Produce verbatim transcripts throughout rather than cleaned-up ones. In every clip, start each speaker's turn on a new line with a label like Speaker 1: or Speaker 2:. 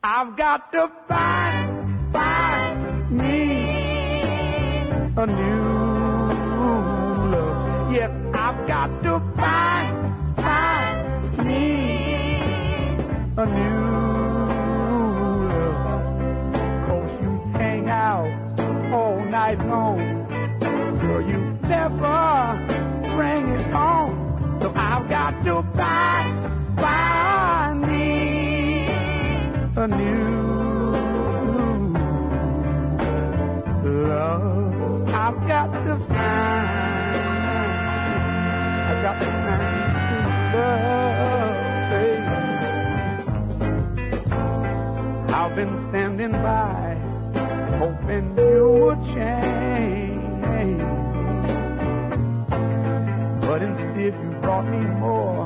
Speaker 1: I've got to find, find me a new love. Yes, I've got to find, find me a new love. 'Cause you hang out all night long, girl, you never bring it home. So I've got to find, find me a new love. I've got to find, I've got to find love, baby. I've been standing by, hoping you would change, but instead you brought me more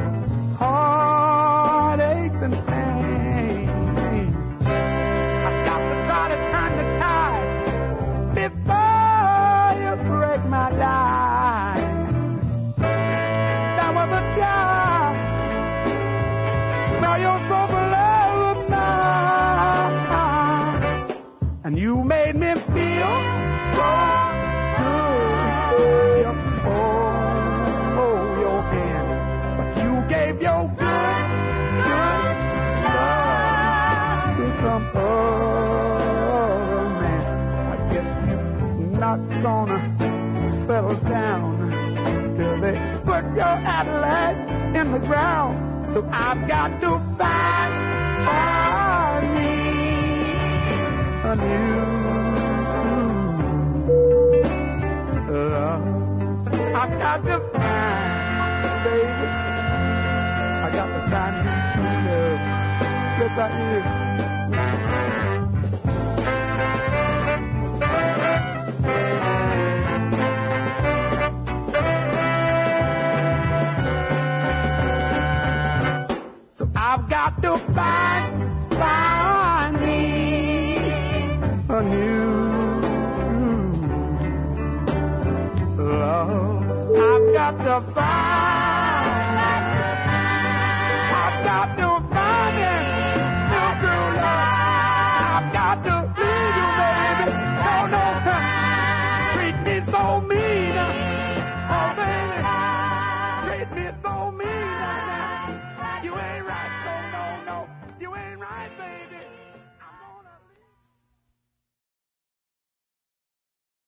Speaker 1: heartaches and pain. I've got to try to turn the tide before you break my die. That was a job. Now you're so beloved now, and you made me feel so good. Just hold your hand, but you gave your good, good love to some other man. I guess you're not gonna settle down till they put your Cadillac in the ground. So I've got to find me a new love. I've got to find, baby, I got to find you true love. Yes, I do. So I've got to find, find me a new love. I've got to find, I've got to